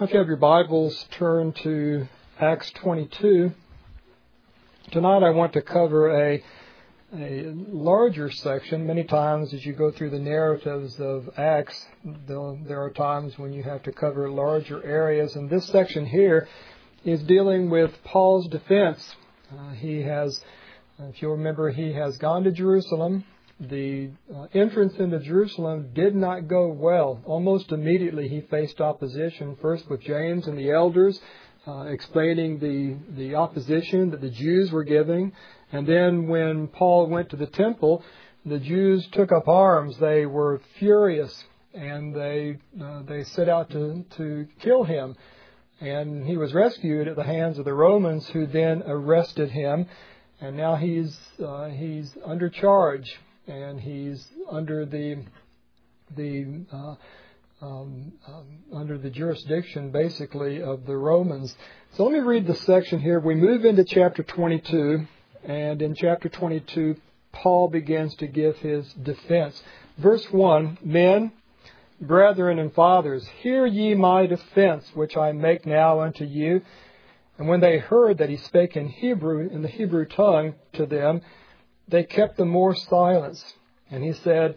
If you have your Bibles, turn to Acts 22. Tonight I want to cover a larger section. Many times as you go through the narratives of Acts, there are times when you have to cover larger areas. And this section here is dealing with Paul's defense. If you'll remember, he has gone to Jerusalem. The entrance into Jerusalem did not go well. Almost immediately he faced opposition, first with James and the elders, explaining the opposition that the Jews were giving. And then when Paul went to the temple, the Jews took up arms. They were furious, and they set out to kill him. And he was rescued at the hands of the Romans, who then arrested him. And now he's under charge, and he's under under the jurisdiction, basically, of the Romans. So let me read the section here. We move into chapter 22, and in chapter 22, Paul begins to give his defense. Verse 1, Men, brethren, and fathers, hear ye my defense, which I make now unto you. And when they heard that he spake in the Hebrew tongue to them, they kept the more silence. And he said,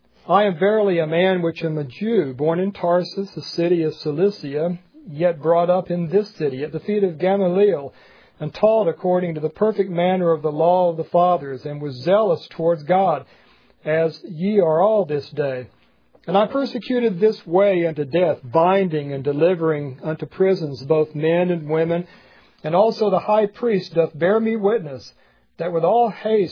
I am verily a man which am a Jew, born in Tarsus, a city of Cilicia, yet brought up in this city, at the feet of Gamaliel, and taught according to the perfect manner of the law of the fathers, and was zealous towards God, as ye are all this day. And I persecuted this way unto death, binding and delivering unto prisons both men and women. And also the high priest doth bear me witness, that with all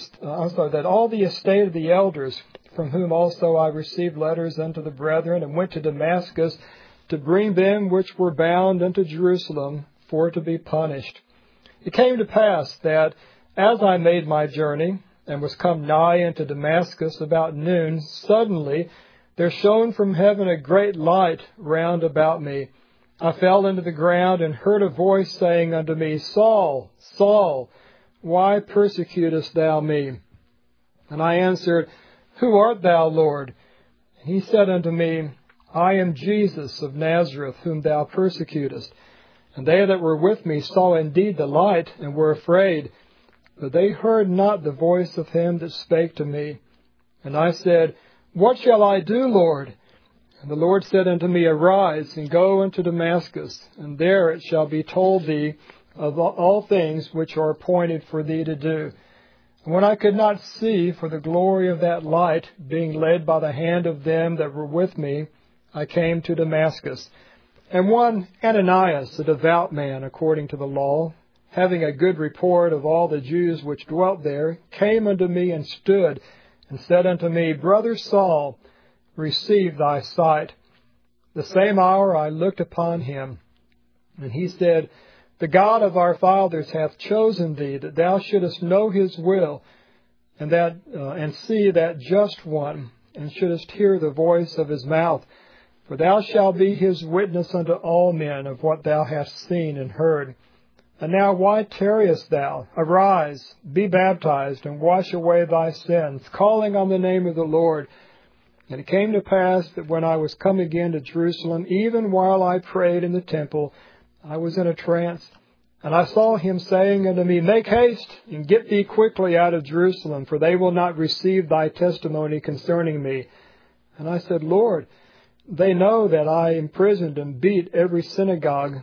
that all the estate of the elders, from whom also I received letters unto the brethren, and went to Damascus to bring them which were bound unto Jerusalem for to be punished. It came to pass that, as I made my journey, and was come nigh unto Damascus about noon, suddenly there shone from heaven a great light round about me. I fell into the ground, and heard a voice saying unto me, Saul, Saul, why persecutest thou me? And I answered, Who art thou, Lord? And he said unto me, I am Jesus of Nazareth, whom thou persecutest. And they that were with me saw indeed the light, and were afraid. But they heard not the voice of him that spake to me. And I said, What shall I do, Lord? And the Lord said unto me, Arise, and go unto Damascus, and there it shall be told thee of all things which are appointed for thee to do. And when I could not see for the glory of that light, being led by the hand of them that were with me, I came to Damascus. And one Ananias, a devout man according to the law, having a good report of all the Jews which dwelt there, came unto me and stood, and said unto me, Brother Saul, receive thy sight. The same hour I looked upon him, and he said, The God of our fathers hath chosen thee, that thou shouldest know his will, and see that just one, and shouldest hear the voice of his mouth. For thou shalt be his witness unto all men of what thou hast seen and heard. And now why tarriest thou? Arise, be baptized, and wash away thy sins, calling on the name of the Lord. And it came to pass that when I was come again to Jerusalem, even while I prayed in the temple, I was in a trance. And I saw him saying unto me, Make haste, and get thee quickly out of Jerusalem, for they will not receive thy testimony concerning me. And I said, Lord, they know that I imprisoned and beat in every synagogue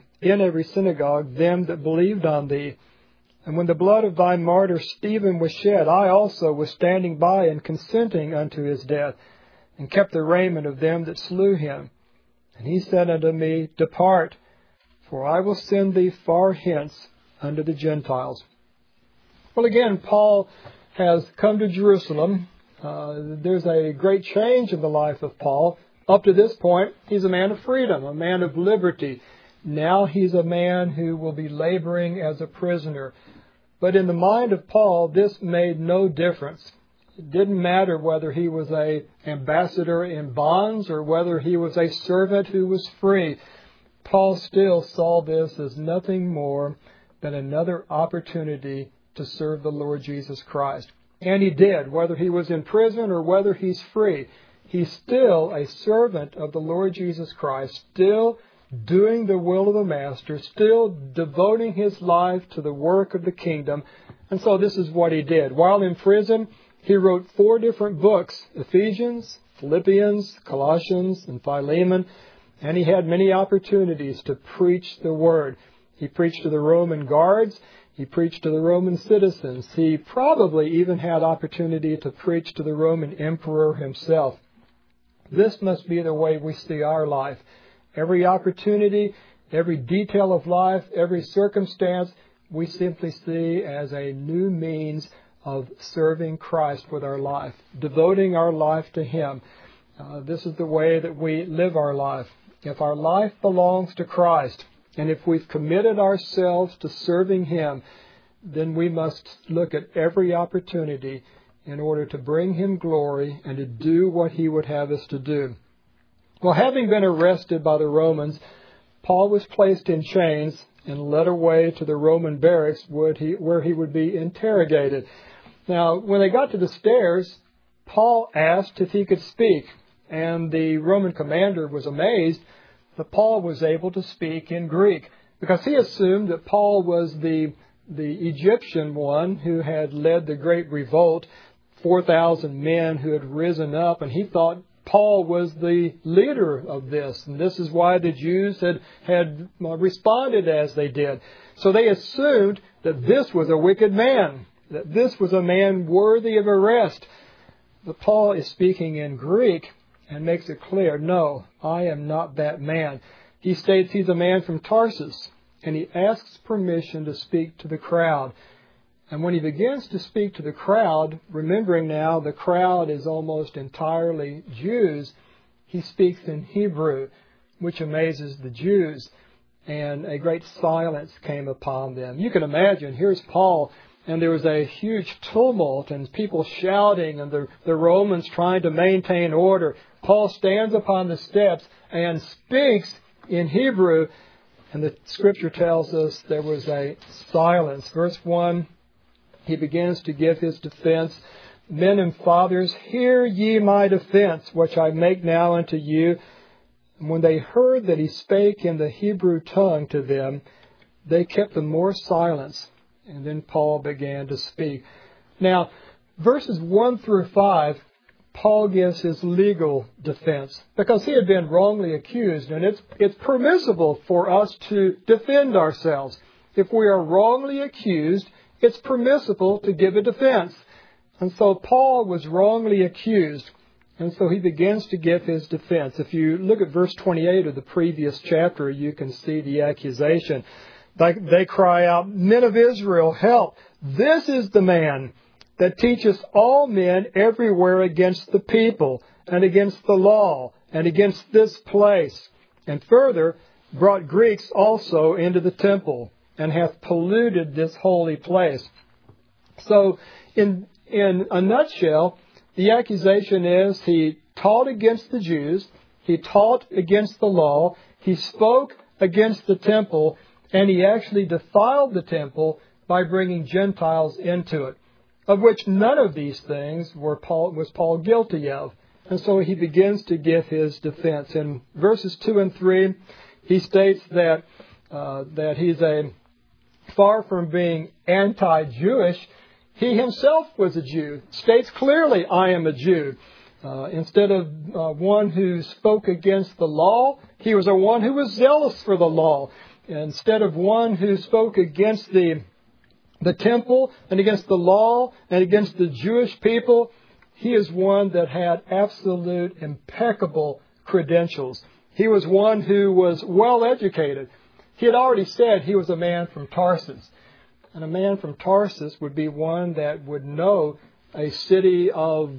them that believed on thee. And when the blood of thy martyr Stephen was shed, I also was standing by and consenting unto his death, and kept the raiment of them that slew him. And he said unto me, Depart, for I will send thee far hence unto the Gentiles. Well, again, Paul has come to Jerusalem. There's a great change in the life of Paul. Up to this point, he's a man of freedom, a man of liberty. Now he's a man who will be laboring as a prisoner. But in the mind of Paul, this made no difference. It didn't matter whether he was an ambassador in bonds or whether he was a servant who was free. Paul still saw this as nothing more than another opportunity to serve the Lord Jesus Christ. And he did, whether he was in prison or whether he's free. He's still a servant of the Lord Jesus Christ, still doing the will of the Master, still devoting his life to the work of the kingdom. And so this is what he did. While in prison, he wrote 4 different books: Ephesians, Philippians, Colossians, and Philemon. And he had many opportunities to preach the word. He preached to the Roman guards. He preached to the Roman citizens. He probably even had opportunity to preach to the Roman emperor himself. This must be the way we see our life. Every opportunity, every detail of life, every circumstance, we simply see as a new means of serving Christ with our life, devoting our life to Him. This is the way that we live our life. If our life belongs to Christ, and if we've committed ourselves to serving Him, then we must look at every opportunity in order to bring Him glory and to do what He would have us to do. Well, having been arrested by the Romans, Paul was placed in chains and led away to the Roman barracks where he would be interrogated. Now, when they got to the stairs, Paul asked if he could speak, and the Roman commander was amazed that Paul was able to speak in Greek, because he assumed that Paul was the Egyptian one who had led the great revolt, 4,000 men who had risen up, and he thought Paul was the leader of this, and this is why the Jews had responded as they did. So they assumed that this was a wicked man, that this was a man worthy of arrest. But Paul is speaking in Greek and makes it clear, no, I am not that man. He states he's a man from Tarsus, and he asks permission to speak to the crowd. And when he begins to speak to the crowd, remembering now the crowd is almost entirely Jews, he speaks in Hebrew, which amazes the Jews, and a great silence came upon them. You can imagine, here's Paul, and there was a huge tumult and people shouting and the Romans trying to maintain order. Paul stands upon the steps and speaks in Hebrew, and the Scripture tells us there was a silence. Verse 1, he begins to give his defense. Men and fathers, hear ye my defense, which I make now unto you. And when they heard that he spake in the Hebrew tongue to them, they kept the more silence. And then Paul began to speak. Now, verses 1 through 5, Paul gives his legal defense, because he had been wrongly accused, and it's permissible for us to defend ourselves. If we are wrongly accused, it's permissible to give a defense. And so Paul was wrongly accused, and so he begins to give his defense. If you look at verse 28 of the previous chapter, you can see the accusation. They cry out, Men of Israel, help! This is the man that teacheth all men everywhere against the people, and against the law, and against this place. And further, brought Greeks also into the temple, and hath polluted this holy place. So, in a nutshell, the accusation is he taught against the Jews, he taught against the law, he spoke against the temple, and he actually defiled the temple by bringing Gentiles into it, of which none of these things was Paul guilty of. And so he begins to give his defense. In verses 2 and 3, he states that he's far from being anti-Jewish, he himself was a Jew. States clearly, I am a Jew. Instead of one who spoke against the law, he was one who was zealous for the law. Instead of one who spoke against the temple and against the law and against the Jewish people, he is one that had absolute impeccable credentials. He was one who was well educated. He had already said he was a man from Tarsus. And a man from Tarsus would be one that would know a city of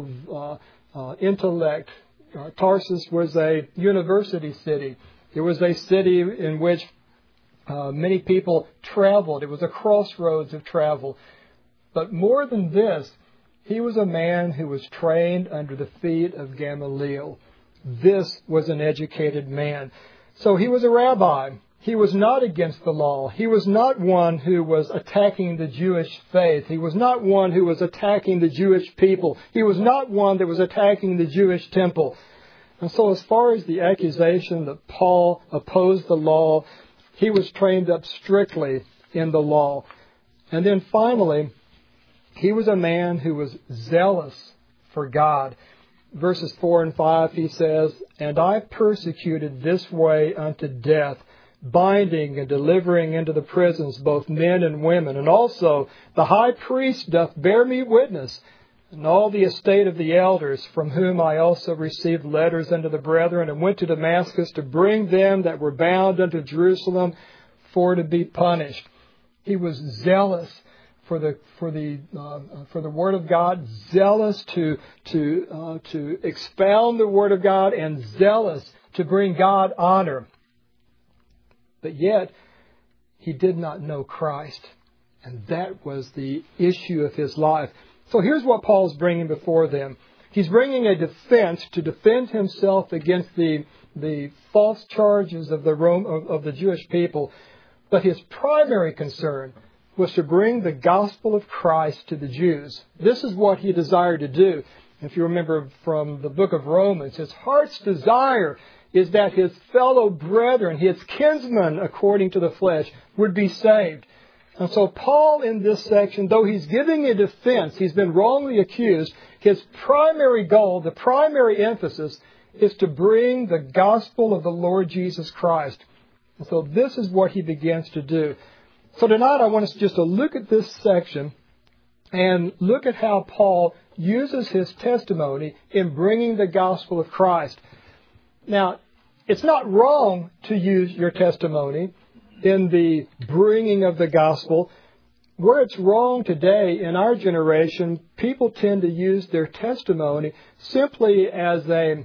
intellect. Tarsus was a university city. It was a city in which many people traveled. It was a crossroads of travel. But more than this, he was a man who was trained under the feet of Gamaliel. This was an educated man. So he was a rabbi. He was not against the law. He was not one who was attacking the Jewish faith. He was not one who was attacking the Jewish people. He was not one that was attacking the Jewish temple. And so as far as the accusation that Paul opposed the law, he was trained up strictly in the law. And then finally, he was a man who was zealous for God. Verses 4 and 5, he says, "And I persecuted this way unto death, binding and delivering into the prisons both men and women. And also the high priest doth bear me witness, and all the estate of the elders, from whom I also received letters unto the brethren, and went to Damascus to bring them that were bound unto Jerusalem for to be punished." He was zealous for the Word of God, zealous to expound the Word of God, and zealous to bring God honor. But yet, he did not know Christ. And that was the issue of his life. So here's what Paul's bringing before them. He's bringing a defense to defend himself against the false charges of the Jewish people. But his primary concern was to bring the gospel of Christ to the Jews. This is what he desired to do. If you remember from the book of Romans, his heart's desire is that his fellow brethren, his kinsmen according to the flesh, would be saved. And so Paul in this section, though he's giving a defense, he's been wrongly accused, his primary goal, the primary emphasis, is to bring the gospel of the Lord Jesus Christ. And so this is what he begins to do. So tonight I want us just to look at this section and look at how Paul uses his testimony in bringing the gospel of Christ. Now, it's not wrong to use your testimony in the bringing of the gospel. Where it's wrong today in our generation, people tend to use their testimony simply as a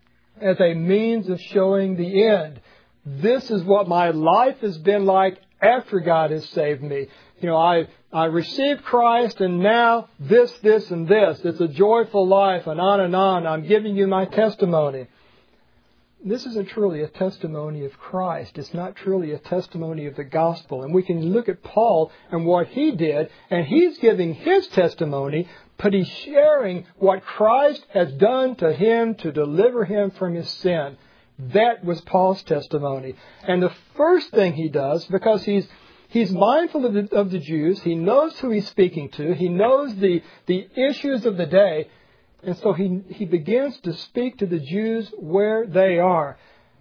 means of showing the end. This is what my life has been like after God has saved me. You know, I received Christ and now this, and this. It's a joyful life and on and on. I'm giving you my testimony. This isn't truly a testimony of Christ. It's not truly a testimony of the gospel. And we can look at Paul and what he did, and he's giving his testimony, but he's sharing what Christ has done to him to deliver him from his sin. That was Paul's testimony. And the first thing he does, because he's mindful of the Jews, he knows who he's speaking to, he knows the issues of the day, and so he begins to speak to the Jews where they are.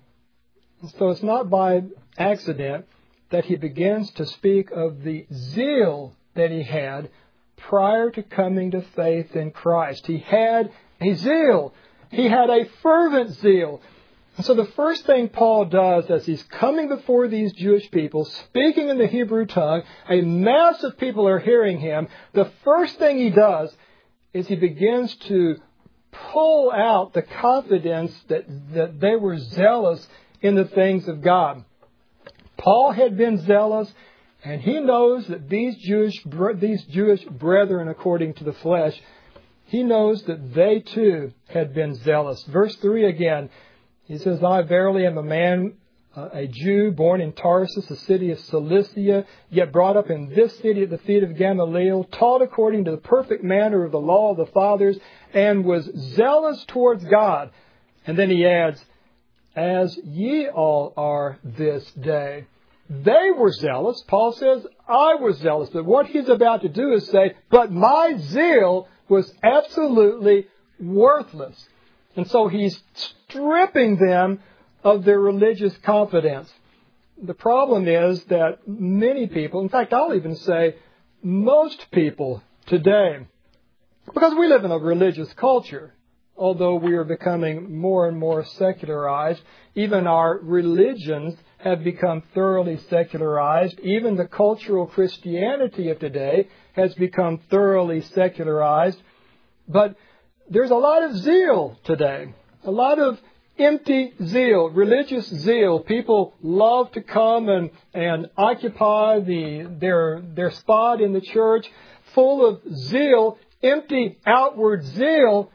And so it's not by accident that he begins to speak of the zeal that he had prior to coming to faith in Christ. He had a zeal. He had a fervent zeal. And so the first thing Paul does as he's coming before these Jewish people, speaking in the Hebrew tongue, a mass of people are hearing him, the first thing he does is he begins to pull out the confidence that they were zealous in the things of God. Paul had been zealous, and he knows that these Jewish brethren, according to the flesh, he knows that they too had been zealous. Verse 3 again, he says, "I verily am a man, a Jew, born in Tarsus, a city of Cilicia, yet brought up in this city at the feet of Gamaliel, taught according to the perfect manner of the law of the fathers, and was zealous towards God." And then he adds, "as ye all are this day." They were zealous. Paul says, I was zealous. But what he's about to do is say, but my zeal was absolutely worthless. And so he's stripping them of their religious confidence. The problem is that many people, in fact, I'll even say most people today, because we live in a religious culture, although we are becoming more and more secularized, even our religions have become thoroughly secularized. Even the cultural Christianity of today has become thoroughly secularized. But there's a lot of zeal today, a lot of empty zeal, religious zeal. People love to come and occupy their spot in the church, full of zeal, empty outward zeal.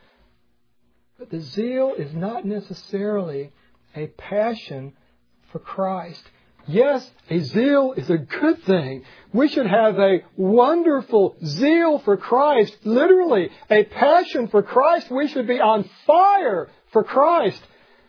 But the zeal is not necessarily a passion for Christ. Yes, a zeal is a good thing. We should have a wonderful zeal for Christ. Literally, a passion for Christ. We should be on fire for Christ.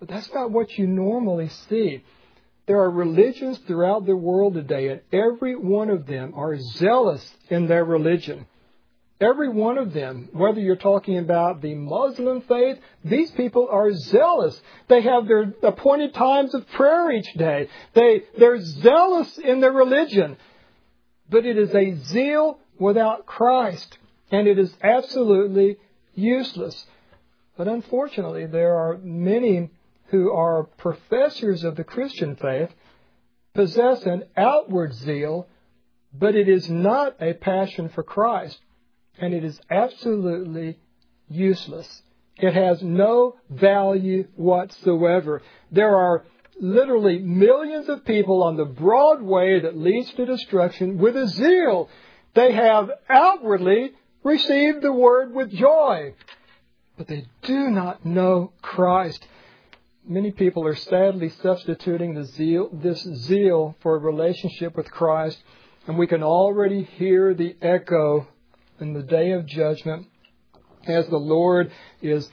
But that's not what you normally see. There are religions throughout the world today, and every one of them are zealous in their religion. Every one of them, whether you're talking about the Muslim faith, these people are zealous. They have their appointed times of prayer each day. They're zealous in their religion. But it is a zeal without Christ, and it is absolutely useless. But unfortunately, there are many who are professors of the Christian faith, possess an outward zeal, but it is not a passion for Christ, and it is absolutely useless. It has no value whatsoever. There are literally millions of people on the broad way that leads to destruction with a zeal. They have outwardly received the word with joy, but they do not know Christ. Many people are sadly substituting this zeal for a relationship with Christ, and we can already hear the echo in the day of judgment as the Lord is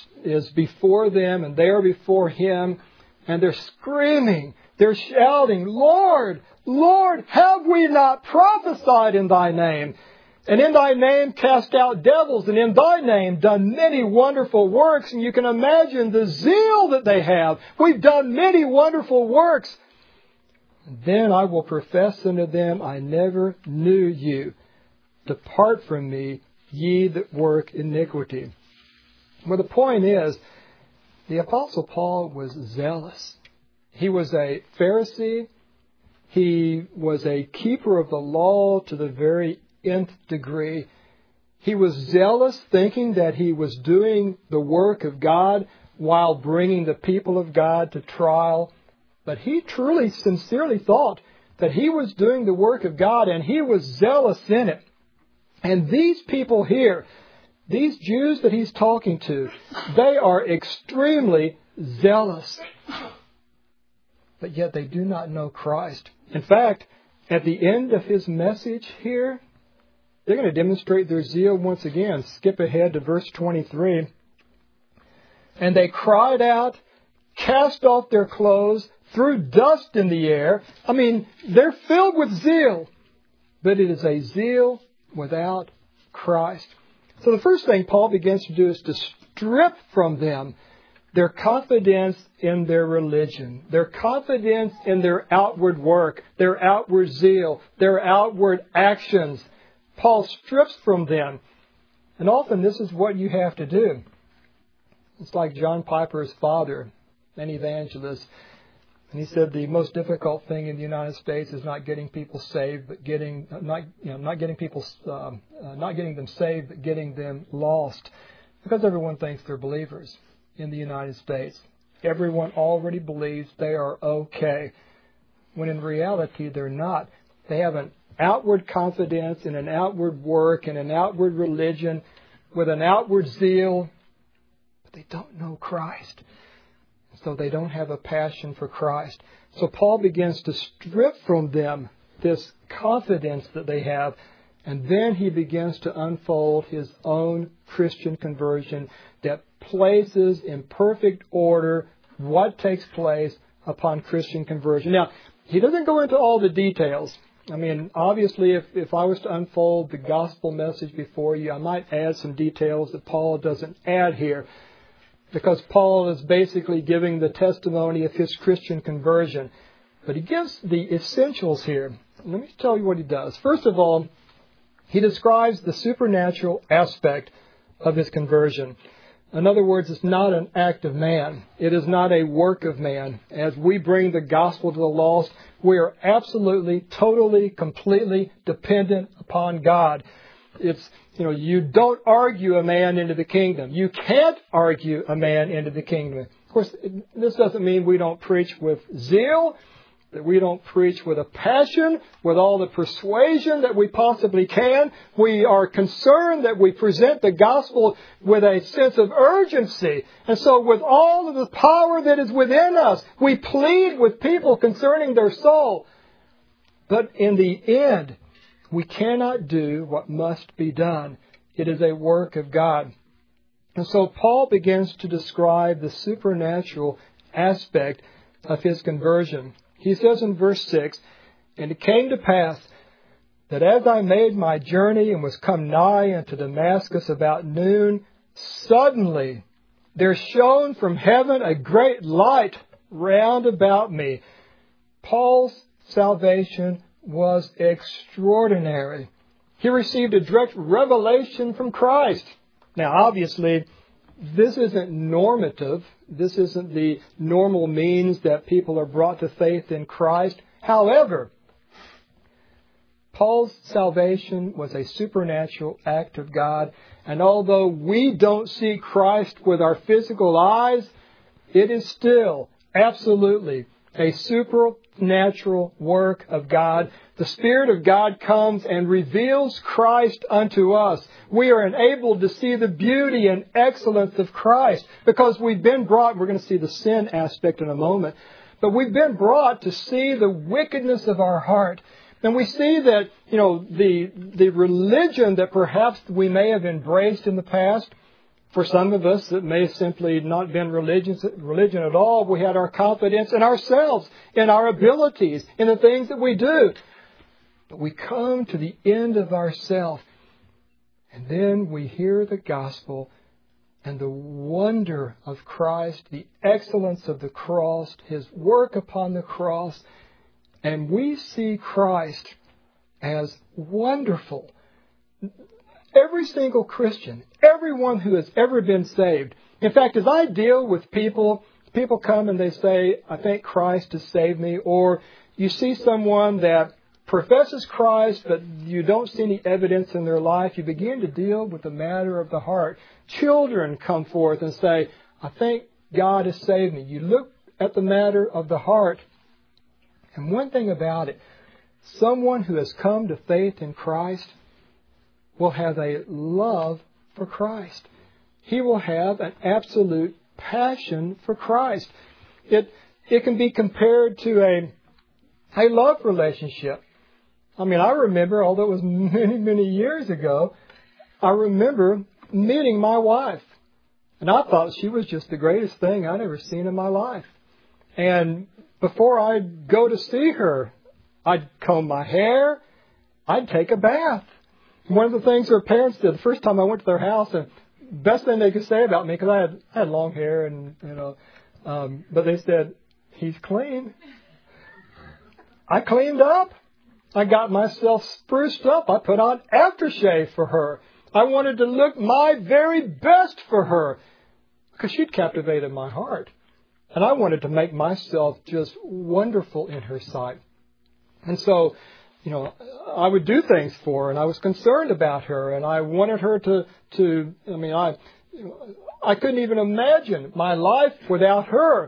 before them and they are before Him, and they're screaming, they're shouting, Lord, Lord, have we not prophesied in Thy name? And in Thy name cast out devils, and in Thy name done many wonderful works. And you can imagine the zeal that they have. We've done many wonderful works. And then I will profess unto them, I never knew you. Depart from me, ye that work iniquity. Well, the point is, the Apostle Paul was zealous. He was a Pharisee. He was a keeper of the law to the very nth degree. He was zealous, thinking that he was doing the work of God while bringing the people of God to trial. But he truly, sincerely thought that he was doing the work of God, and he was zealous in it. And these people here, these Jews that he's talking to, they are extremely zealous. But yet they do not know Christ. In fact, at the end of his message here, they're going to demonstrate their zeal once again. Skip ahead to verse 23. And they cried out, cast off their clothes, threw dust in the air. I mean, they're filled with zeal. But it is a zeal without Christ. So the first thing Paul begins to do is to strip from them their confidence in their religion, their confidence in their outward work, their outward zeal, their outward actions. Paul strips from them. And often this is what you have to do. It's like John Piper's father, an evangelist. And he said the most difficult thing in the United States is not getting people saved, but not getting them saved, but getting them lost. Because everyone thinks they're believers in the United States. Everyone already believes they are okay, when in reality they're not. They have an outward confidence in an outward work and an outward religion with an outward zeal, but they don't know Christ. So they don't have a passion for Christ. So Paul begins to strip from them this confidence that they have, and then he begins to unfold his own Christian conversion that places in perfect order what takes place upon Christian conversion. Now, he doesn't go into all the details. I mean, obviously, if I was to unfold the gospel message before you, I might add some details that Paul doesn't add here, because Paul is basically giving the testimony of his Christian conversion. But he gives the essentials here. Let me tell you what he does. First of all, he describes the supernatural aspect of his conversion. In other words, it's not an act of man. It is not a work of man. As we bring the gospel to the lost, we are absolutely, totally, completely dependent upon God. It's, you don't argue a man into the kingdom. You can't argue a man into the kingdom. Of course, this doesn't mean we don't preach with zeal, that we don't preach with a passion, with all the persuasion that we possibly can. We are concerned that we present the gospel with a sense of urgency. And so with all of the power that is within us, we plead with people concerning their soul. But in the end, we cannot do what must be done. It is a work of God. And so Paul begins to describe the supernatural aspect of his conversion. He says in verse 6, "And it came to pass that as I made my journey and was come nigh unto Damascus about noon, suddenly there shone from heaven a great light round about me." Paul's salvation was extraordinary. He received a direct revelation from Christ. Now, obviously, this isn't normative. This isn't the normal means that people are brought to faith in Christ. However, Paul's salvation was a supernatural act of God. And although we don't see Christ with our physical eyes, it is still absolutely a supernatural work of God. The Spirit of God comes and reveals Christ unto us. We are enabled to see the beauty and excellence of Christ because we've been brought, we're going to see the sin aspect in a moment, but we've been brought to see the wickedness of our heart. And we see that, the religion that perhaps we may have embraced in the past, for some of us, it may have simply not been religion at all. We had our confidence in ourselves, in our abilities, in the things that we do. But we come to the end of ourselves, and then we hear the gospel and the wonder of Christ, the excellence of the cross, His work upon the cross, and we see Christ as wonderful. Every single Christian, everyone who has ever been saved. In fact, as I deal with people come and they say, "I think Christ has saved me," or you see someone that professes Christ, but you don't see any evidence in their life, you begin to deal with the matter of the heart. Children come forth and say, "I think God has saved me." You look at the matter of the heart. And one thing about it, someone who has come to faith in Christ will have a love for Christ. He will have an absolute passion for Christ. It can be compared to a love relationship. I mean, I remember, although it was many, many years ago, I remember meeting my wife. And I thought she was just the greatest thing I'd ever seen in my life. And before I'd go to see her, I'd comb my hair, I'd take a bath. One of the things her parents did, the first time I went to their house, and best thing they could say about me, because I had long hair, and but they said, "He's clean." I cleaned up. I got myself spruced up. I put on aftershave for her. I wanted to look my very best for her because she'd captivated my heart. And I wanted to make myself just wonderful in her sight. And so, I would do things for her, and I was concerned about her, and I wanted her I couldn't even imagine my life without her.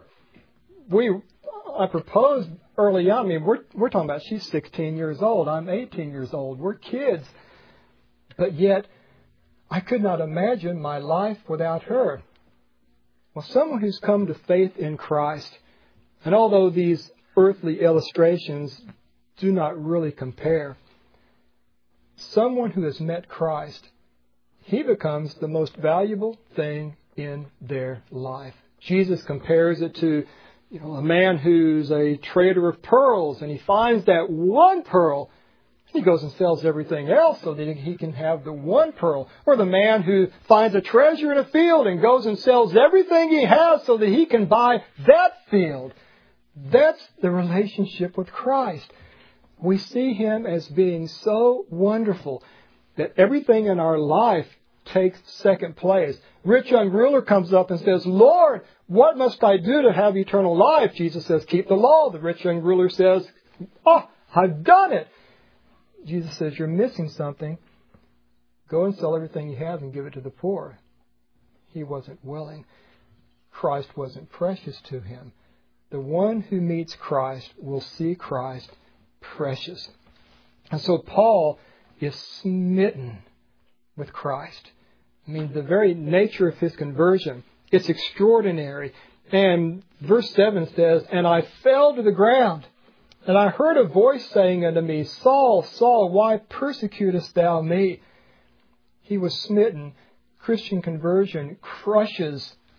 I proposed early on. I mean, we're talking about she's 16 years old. I'm 18 years old. We're kids. But yet, I could not imagine my life without her. Well, someone who's come to faith in Christ, and although these earthly illustrations do not really compare, someone who has met Christ, he becomes the most valuable thing in their life. Jesus compares it to a man who's a trader of pearls, and he finds that one pearl. He goes and sells everything else so that he can have the one pearl. Or the man who finds a treasure in a field and goes and sells everything he has so that he can buy that field. That's the relationship with Christ. We see Him as being so wonderful that everything in our life takes second place. Rich young ruler comes up and says, "Lord, what must I do to have eternal life?" Jesus says, "Keep the law." The rich young ruler says, "Oh, I've done it." Jesus says, "You're missing something. Go and sell everything you have and give it to the poor." He wasn't willing. Christ wasn't precious to him. The one who meets Christ will see Christ precious. And so Paul is smitten with Christ. I mean, the very nature of his conversion, it's extraordinary. And verse 7 says, "And I fell to the ground, and I heard a voice saying unto me, Saul, Saul, why persecutest thou me?" He was smitten. Christian conversion crushes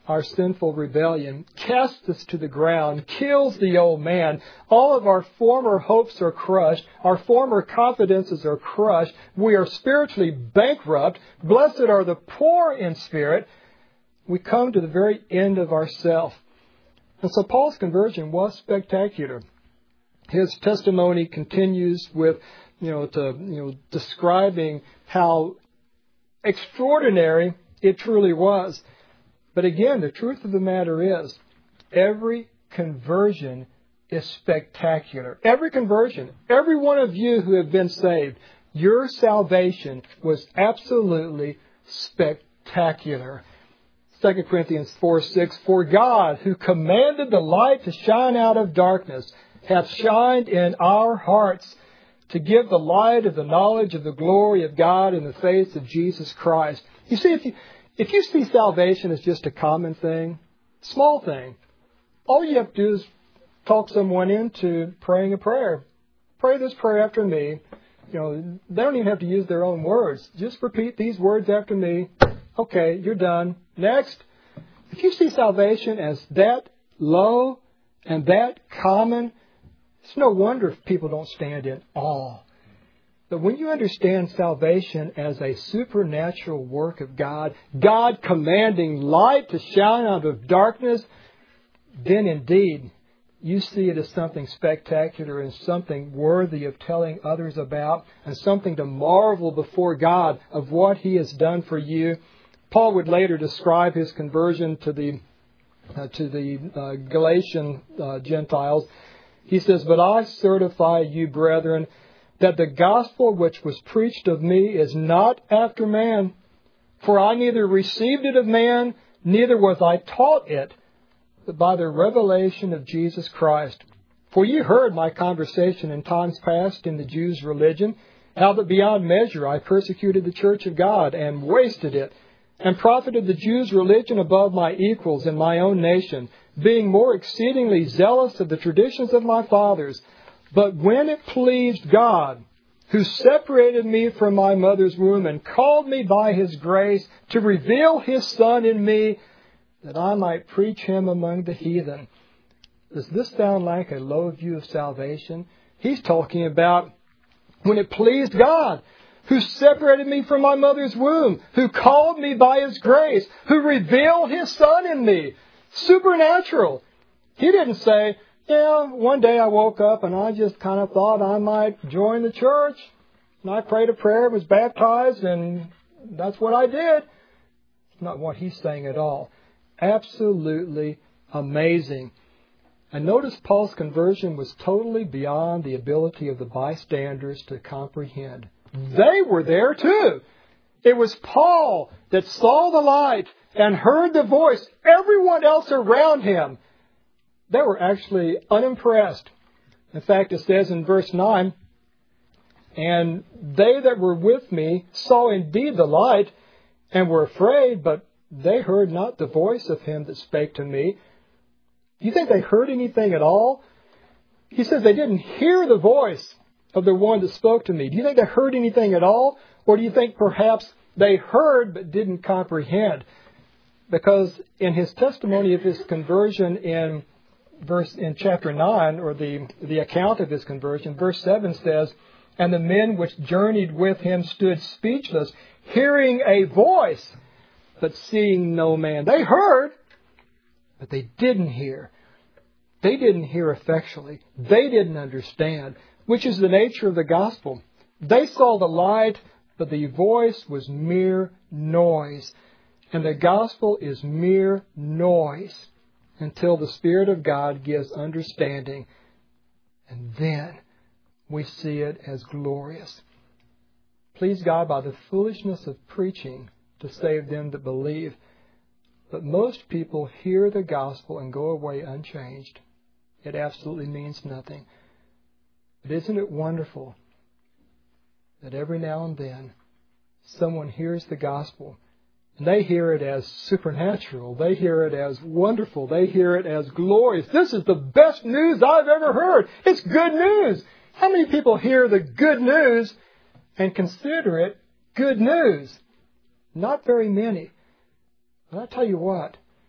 our sinful rebellion, casts us to the ground, kills the old man. All of our former hopes are crushed. Our former confidences are crushed. We are spiritually bankrupt. Blessed are the poor in spirit. We come to the very end of ourself. And so Paul's conversion was spectacular. His testimony continues with, describing how extraordinary it truly was. But again, the truth of the matter is, every conversion is spectacular. Every conversion, every one of you who have been saved, your salvation was absolutely spectacular. 2 Corinthians 4:6, For God, who commanded the light to shine out of darkness, hath shined in our hearts to give the light of the knowledge of the glory of God in the face of Jesus Christ. You see, if you see salvation as just a common thing, small thing, all you have to do is talk someone into praying a prayer. Pray this prayer after me. They don't even have to use their own words. Just repeat these words after me. Okay, you're done. Next. If you see salvation as that low and that common, it's no wonder if people don't stand in awe. But when you understand salvation as a supernatural work of God, God commanding light to shine out of darkness, then indeed you see it as something spectacular and something worthy of telling others about and something to marvel before God of what He has done for you. Paul would later describe his conversion to the Galatian Gentiles. He says, But I certify you, brethren, that the gospel which was preached of me is not after man. For I neither received it of man, neither was I taught it, but by the revelation of Jesus Christ. For you heard my conversation in times past in the Jews' religion, how that beyond measure I persecuted the church of God and wasted it, and profited the Jews' religion above my equals in my own nation, being more exceedingly zealous of the traditions of my fathers. But when it pleased God, who separated me from my mother's womb and called me by His grace to reveal His Son in me, that I might preach Him among the heathen. Does this sound like a low view of salvation? He's talking about when it pleased God, who separated me from my mother's womb, who called me by His grace, who revealed His Son in me. Supernatural. He didn't say, one day I woke up and I just kind of thought I might join the church. And I prayed a prayer, was baptized, and that's what I did. It's not what he's saying at all. Absolutely amazing. And notice Paul's conversion was totally beyond the ability of the bystanders to comprehend. They were there too. It was Paul that saw the light and heard the voice. Everyone else around him, they were actually unimpressed. In fact, it says in verse 9, And they that were with me saw indeed the light, and were afraid, but they heard not the voice of him that spake to me. Do you think they heard anything at all? He says they didn't hear the voice of the one that spoke to me. Do you think they heard anything at all? Or do you think perhaps they heard but didn't comprehend? Because in his testimony of his conversion in chapter 9, or the account of his conversion, verse 7 says, And the men which journeyed with him stood speechless, hearing a voice, but seeing no man. They heard, but they didn't hear. They didn't hear effectually. They didn't understand, which is the nature of the gospel. They saw the light, but the voice was mere noise. And the gospel is mere noise until the Spirit of God gives understanding. And then we see it as glorious. Please God, by the foolishness of preaching to save them that believe. But most people hear the gospel and go away unchanged. It absolutely means nothing. But isn't it wonderful that every now and then someone hears the gospel and they hear it as supernatural. They hear it as wonderful. They hear it as glorious. This is the best news I've ever heard. It's good news. How many people hear the good news and consider it good news? Not very many. But I'll tell you what,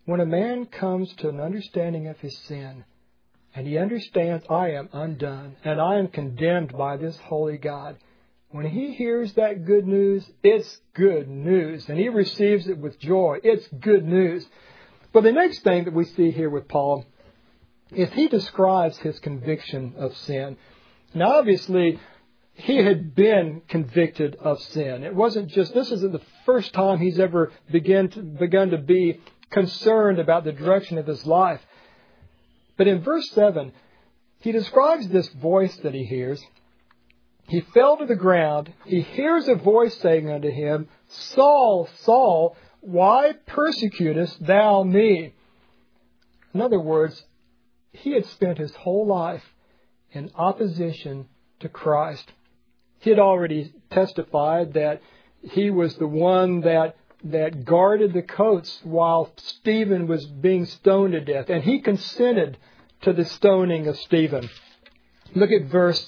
When a man comes to an understanding of his sin, and he understands, I am undone, and I am condemned by this holy God, when he hears that good news, it's good news, and he receives it with joy. It's good news. But the next thing that we see here with Paul is he describes his conviction of sin. Now, obviously, he had been convicted of sin. It wasn't just, this isn't the first time he's ever begun to be concerned about the direction of his life. But in verse 7, he describes this voice that he hears. He fell to the ground. He hears a voice saying unto him, Saul, Saul, why persecutest thou me? In other words, he had spent his whole life in opposition to Christ. He had already testified that he was the one that guarded the coats while Stephen was being stoned to death. And he consented to the stoning of Stephen. Look at verse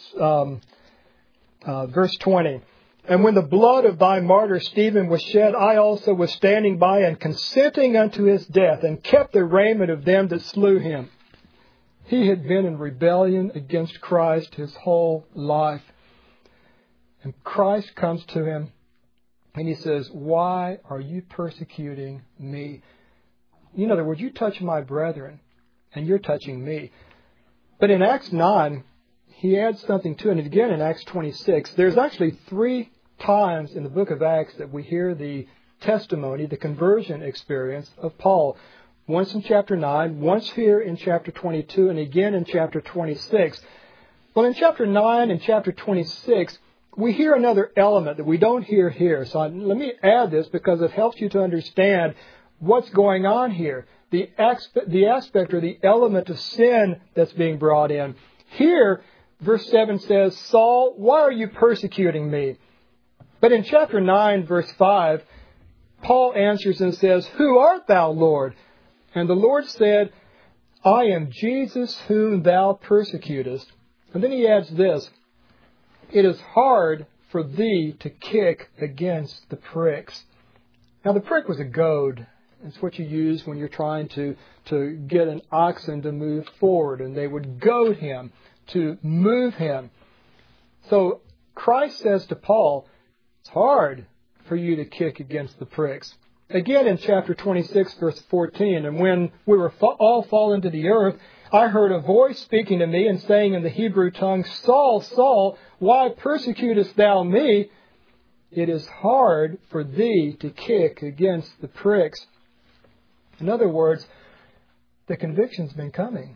20. And when the blood of thy martyr Stephen was shed, I also was standing by and consenting unto his death, and kept the raiment of them that slew him. He had been in rebellion against Christ his whole life. And Christ comes to him and he says, why are you persecuting me? In other words, you touch my brethren and you're touching me. But in Acts 9, he adds something to it. And again in Acts 26, there's actually 3 times in the book of Acts that we hear the testimony, the conversion experience of Paul. Once in chapter 9, once here in chapter 22, and again in chapter 26. Well, in chapter 9 and chapter 26, we hear another element that we don't hear here. So let me add this because it helps you to understand what's going on here. The aspect or the element of sin that's being brought in. Here, verse 7 says, Saul, why are you persecuting me? But in chapter 9, verse 5, Paul answers and says, who art thou, Lord? And the Lord said, I am Jesus whom thou persecutest. And then he adds this, it is hard for thee to kick against the pricks. Now the prick was a goad. It's what you use when you're trying to get an oxen to move forward. And they would goad him to move him. So Christ says to Paul, it's hard for you to kick against the pricks. Again in chapter 26, verse 14, and when we were all fallen to the earth, I heard a voice speaking to me and saying in the Hebrew tongue, Saul, Saul, why persecutest thou me? It is hard for thee to kick against the pricks. In other words, the conviction's been coming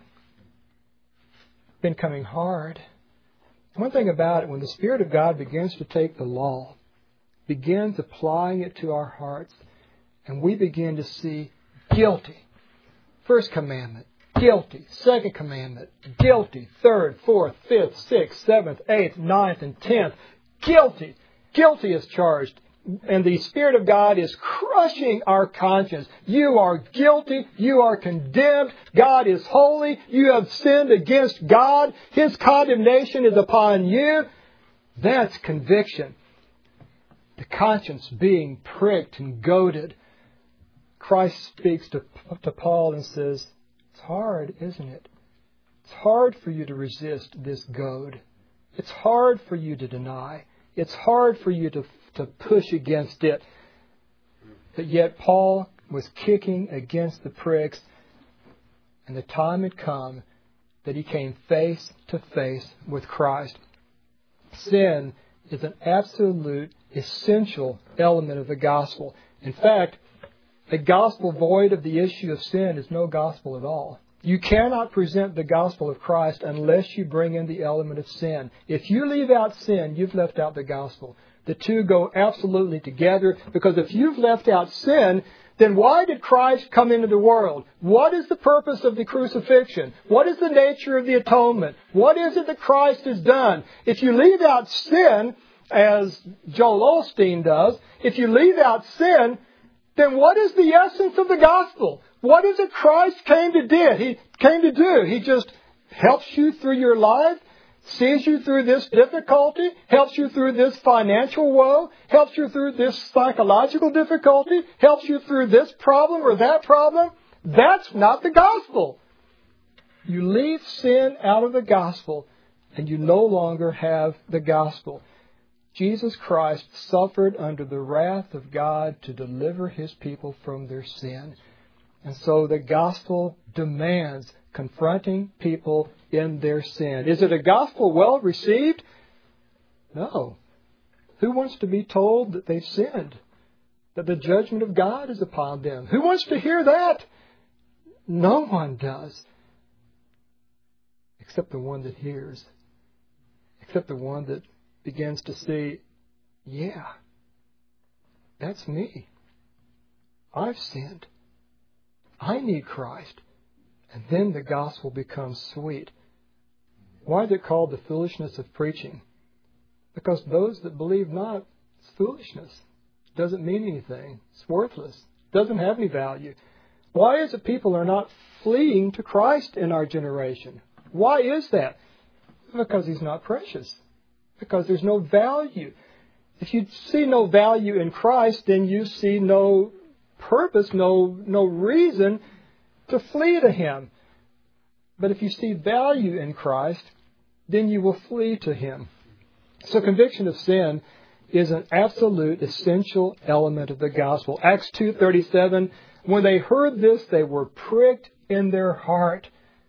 hard. One thing about it, when the Spirit of God begins to take the law, begins applying it to our hearts, and we begin to see guilty. First commandment, guilty. Second commandment, guilty. Third, fourth, fifth, sixth, seventh, eighth, ninth, and 10th, guilty. Guilty is charged. And the Spirit of God is crushing our conscience. You are guilty. You are condemned. God is holy. You have sinned against God. His condemnation is upon you. That's conviction. The conscience being pricked and goaded. Christ speaks to Paul and says, it's hard, isn't it? It's hard for you to resist this goad. It's hard for you to deny. It's hard for you to push against it. But yet Paul was kicking against the pricks, and the time had come that he came face to face with Christ. Sin is an absolute, essential element of the gospel. In fact, a gospel void of the issue of sin is no gospel at all. You cannot present the gospel of Christ unless you bring in the element of sin. If you leave out sin, you've left out the gospel. The two go absolutely together, because if you've left out sin, then why did Christ come into the world? What is the purpose of the crucifixion? What is the nature of the atonement? What is it that Christ has done? If you leave out sin, as Joel Osteen does, if you leave out sin, then what is the essence of the gospel? What is it Christ came to do? He just helps you through your life, sees you through this difficulty, helps you through this financial woe, helps you through this psychological difficulty, helps you through this problem or that problem. That's not the gospel. You leave sin out of the gospel, and you no longer have the gospel. Jesus Christ suffered under the wrath of God to deliver His people from their sin. And so the gospel demands confronting people in their sin. Is it a gospel well received? No. Who wants to be told that they've sinned? That the judgment of God is upon them? Who wants to hear that? No one does. Except the one that hears. Except the one that begins to see, yeah, that's me. I've sinned. I need Christ. And then the gospel becomes sweet. Why is it called the foolishness of preaching? Because those that believe not, it's foolishness. It doesn't mean anything. It's worthless. It doesn't have any value. Why is it people are not fleeing to Christ in our generation? Why is that? Because He's not precious. Because there's no value. If you see no value in Christ, then you see no purpose, no reason to flee to Him. But if you see value in Christ, then you will flee to Him. So conviction of sin is an absolute essential element of the gospel. Acts 2:37, when they heard this, they were pricked in their heart.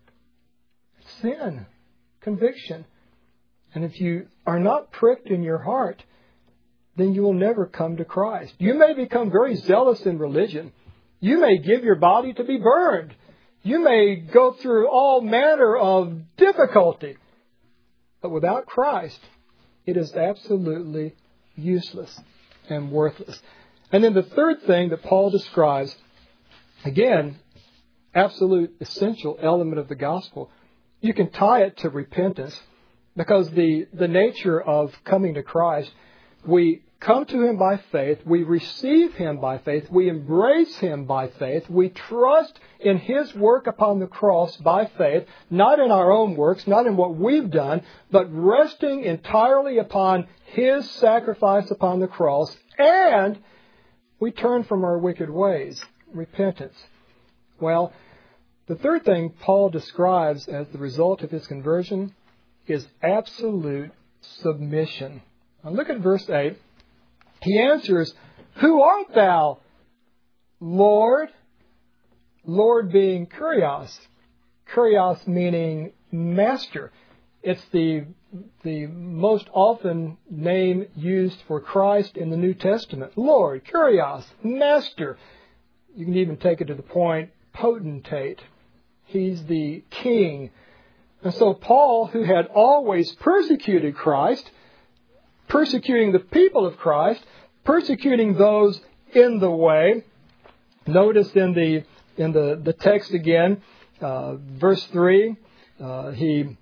Sin, conviction. And if you are not pricked in your heart, then you will never come to Christ. You may become very zealous in religion. You may give your body to be burned. You may go through all manner of difficulty. But without Christ, it is absolutely useless and worthless. And then the third thing that Paul describes, again, absolute essential element of the gospel, you can tie it to repentance, because the nature of coming to Christ, we come to Him by faith, we receive Him by faith, we embrace Him by faith, we trust in His work upon the cross by faith, not in our own works, not in what we've done, but resting entirely upon His sacrifice upon the cross, and we turn from our wicked ways, repentance. Well, the third thing Paul describes as the result of his conversion is absolute submission. Now look at verse 8. He answers, "Who art thou, Lord?" Lord being kurios. Kurios meaning master. It's the most often name used for Christ in the New Testament. Lord, kurios, master. You can even take it to the point, potentate. He's the king. And so Paul, who had always persecuted Christ, persecuting the people of Christ, persecuting those in the way. Notice in the text again, verse 3, he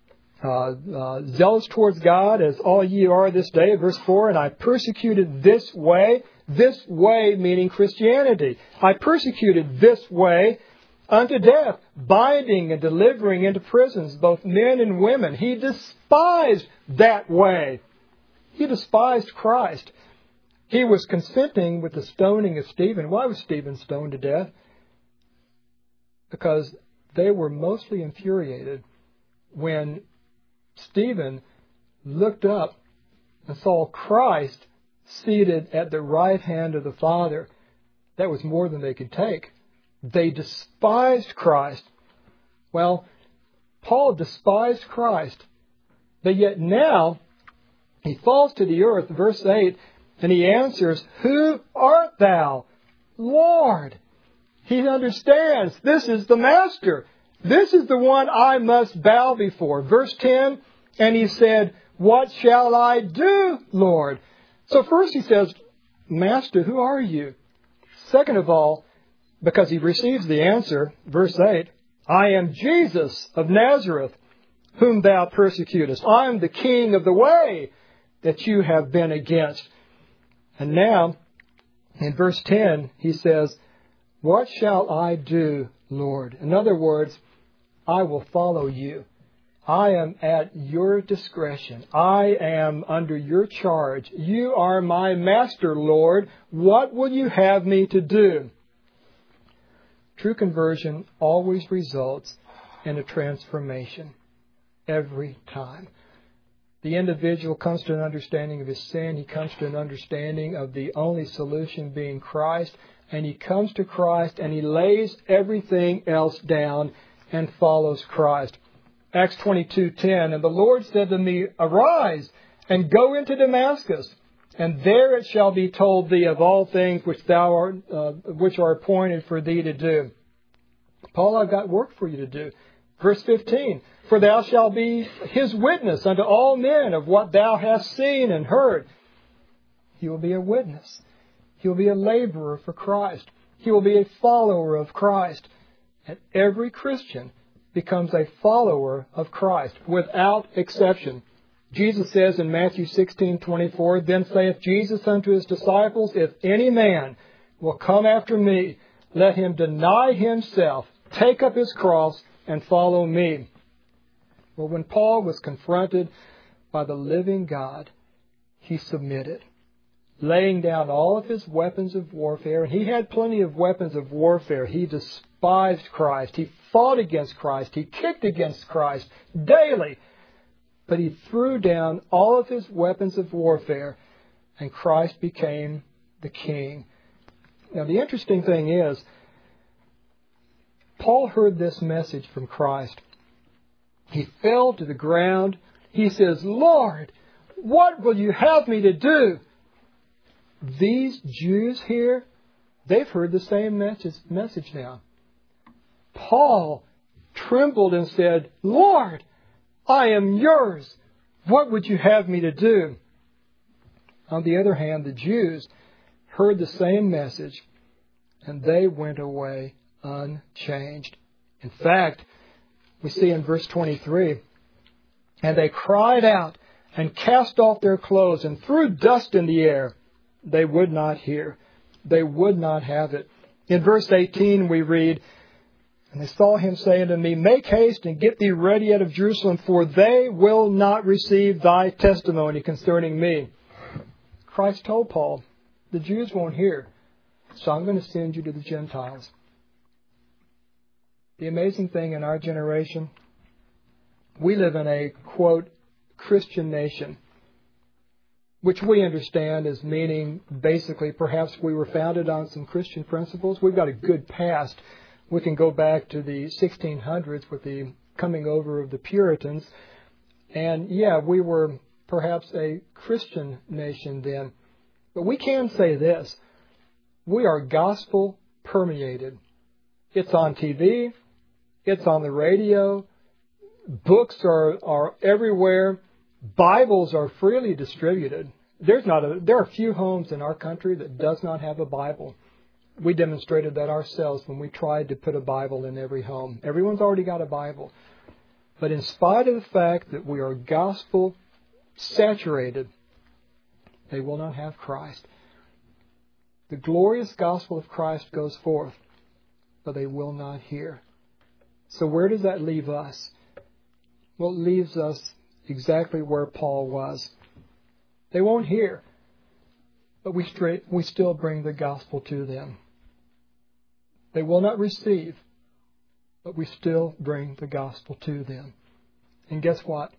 zealous towards God as all ye are this day. Verse 4, and I persecuted this way meaning Christianity. I persecuted this way unto death, binding and delivering into prisons both men and women. He despised that way. He despised Christ. He was consenting with the stoning of Stephen. Why was Stephen stoned to death? Because they were mostly infuriated when Stephen looked up and saw Christ seated at the right hand of the Father. That was more than they could take. They despised Christ. Well, Paul despised Christ. But yet now, he falls to the earth, verse 8, and he answers, "Who art thou, Lord?" He understands this is the Master. This is the one I must bow before. Verse 10, and he said, "What shall I do, Lord?" So first he says, "Master, who are you?" Second of all, because he receives the answer, verse 8, "I am Jesus of Nazareth, whom thou persecutest. I am the king of the way that you have been against." And now, in verse 10, he says, "What shall I do, Lord?" In other words, I will follow you. I am at your discretion. I am under your charge. You are my master, Lord. What will you have me to do? True conversion always results in a transformation. Every time. The individual comes to an understanding of his sin. He comes to an understanding of the only solution being Christ. And he comes to Christ and he lays everything else down and follows Christ. Acts 22:10, and the Lord said to me, Arise and go into Damascus, and there it shall be told thee of all things which are appointed for thee to do. Paul, I've got work for you to do. Verse 15, for thou shalt be his witness unto all men of what thou hast seen and heard. He will be a witness. He will be a laborer for Christ. He will be a follower of Christ. And every Christian becomes a follower of Christ without exception. Jesus says in Matthew 16:24, Then saith Jesus unto his disciples, If any man will come after me, let him deny himself, take up his cross, and follow me. Well, when Paul was confronted by the living God, he submitted, laying down all of his weapons of warfare. And he had plenty of weapons of warfare. He despised Christ. He fought against Christ. He kicked against Christ daily. But he threw down all of his weapons of warfare, and Christ became the king. Now, the interesting thing is, Paul heard this message from Christ. He fell to the ground. He says, Lord, what will you have me to do? These Jews here, they've heard the same message now. Paul trembled and said, Lord, I am yours. What would you have me to do? On the other hand, the Jews heard the same message, and they went away unchanged. In fact, we see in verse 23, and they cried out and cast off their clothes and threw dust in the air. They would not hear. They would not have it. In verse 18 we read, And they saw him say unto me, Make haste and get thee ready out of Jerusalem, for they will not receive thy testimony concerning me. Christ told Paul, the Jews won't hear, so I'm going to send you to the Gentiles. The amazing thing in our generation, we live in a, quote, Christian nation, which we understand as meaning basically perhaps we were founded on some Christian principles. We've got a good past. We can go back to the 1600s with the coming over of the Puritans. And yeah, we were perhaps a Christian nation then. But we can say this. We are gospel permeated. It's on TV. It's on the radio. Books are everywhere. Bibles are freely distributed. There are few homes in our country that does not have a Bible. We demonstrated that ourselves when we tried to put a Bible in every home. Everyone's already got a Bible. But in spite of the fact that we are gospel saturated, they will not have Christ. The glorious gospel of Christ goes forth, but they will not hear. So where does that leave us? Well, it leaves us exactly where Paul was. They won't hear, but we still bring the gospel to them. They will not receive, but we still bring the gospel to them. And guess what?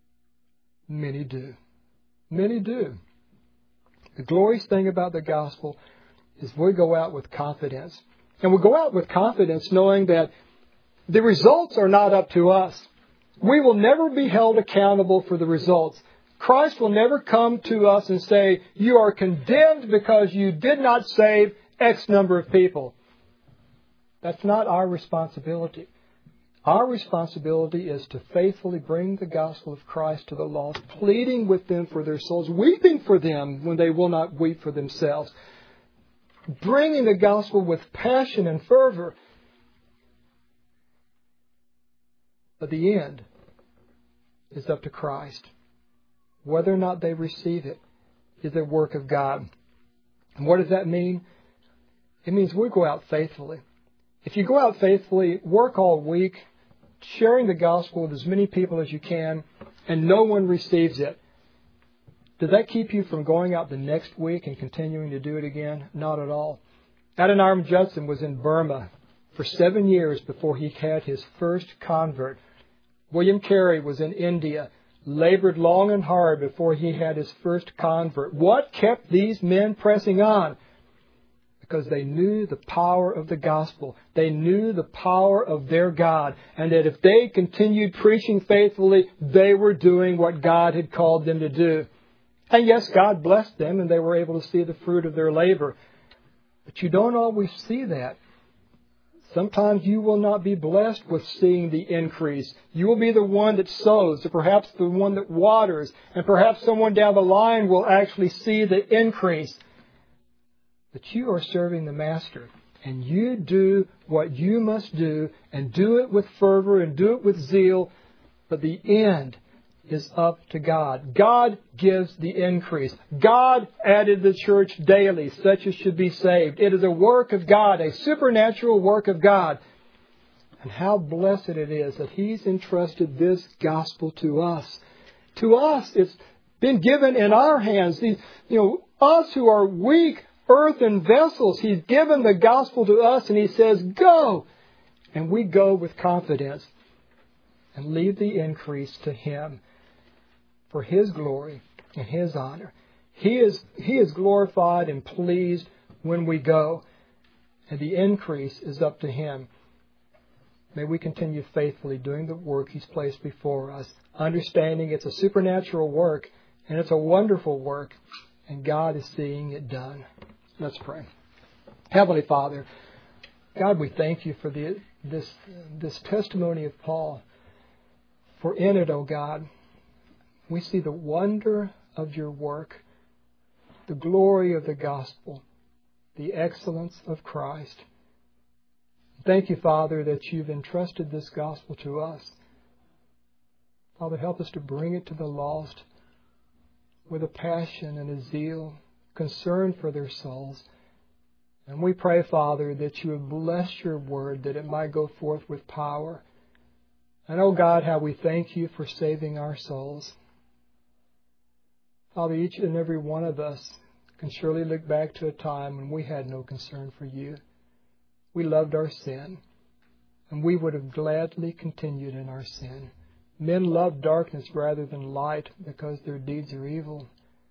Many do. Many do. The glorious thing about the gospel is we go out with confidence. And we go out with confidence knowing that the results are not up to us. We will never be held accountable for the results. Christ will never come to us and say, you are condemned because you did not save X number of people. That's not our responsibility. Our responsibility is to faithfully bring the gospel of Christ to the lost, pleading with them for their souls, weeping for them when they will not weep for themselves, bringing the gospel with passion and fervor. But the end is up to Christ. Whether or not they receive it is a work of God. And what does that mean? It means we go out faithfully. If you go out faithfully, work all week, sharing the gospel with as many people as you can, and no one receives it, does that keep you from going out the next week and continuing to do it again? Not at all. Adoniram Judson was in Burma for 7 years before he had his first convert. William Carey was in India, labored long and hard before he had his first convert. What kept these men pressing on? Because they knew the power of the gospel. They knew the power of their God. And that if they continued preaching faithfully, they were doing what God had called them to do. And yes, God blessed them and they were able to see the fruit of their labor. But you don't always see that. Sometimes you will not be blessed with seeing the increase. You will be the one that sows, or perhaps the one that waters, and perhaps someone down the line will actually see the increase. But you are serving the Master, and you do what you must do, and do it with fervor, and do it with zeal, but the end is up to God. God gives the increase. God added the church daily, such as should be saved. It is a work of God, a supernatural work of God. And how blessed it is that He's entrusted this gospel to us. To us, it's been given in our hands. Us who are weak earthen vessels, He's given the gospel to us and He says, go! And we go with confidence and leave the increase to Him for His glory and His honor. He is glorified and pleased when we go, and the increase is up to Him. May we continue faithfully doing the work He's placed before us, understanding it's a supernatural work and it's a wonderful work, and God is seeing it done. Let's pray. Heavenly Father, God, we thank You for this testimony of Paul. For in it, O God, we see the wonder of Your work, the glory of the gospel, the excellence of Christ. Thank You, Father, that You've entrusted this gospel to us. Father, help us to bring it to the lost with a passion and a zeal, concern for their souls. And we pray, Father, that You would bless Your word, that it might go forth with power. And, oh God, how we thank You for saving our souls. Father, each and every one of us can surely look back to a time when we had no concern for You. We loved our sin, and we would have gladly continued in our sin. Men love darkness rather than light because their deeds are evil.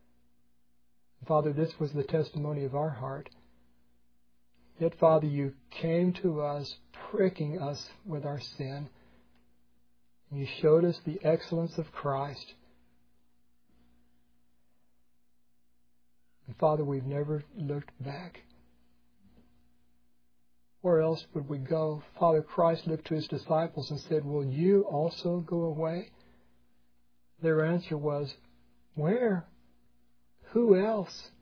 Father, this was the testimony of our heart. Yet, Father, You came to us, pricking us with our sin. And You showed us the excellence of Christ. And Father, we've never looked back. Where else would we go? Father, Christ looked to His disciples and said, will you also go away? Their answer was, where? Who else?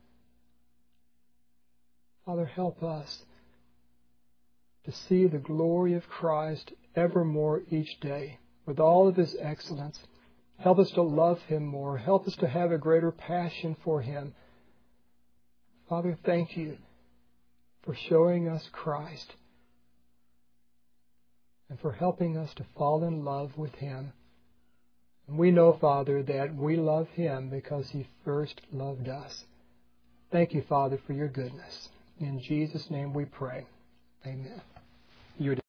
Father, help us to see the glory of Christ evermore each day with all of His excellence. Help us to love Him more. Help us to have a greater passion for Him. Father, thank You for showing us Christ and for helping us to fall in love with Him. And we know, Father, that we love Him because He first loved us. Thank You, Father, for Your goodness. In Jesus' name we pray. Amen.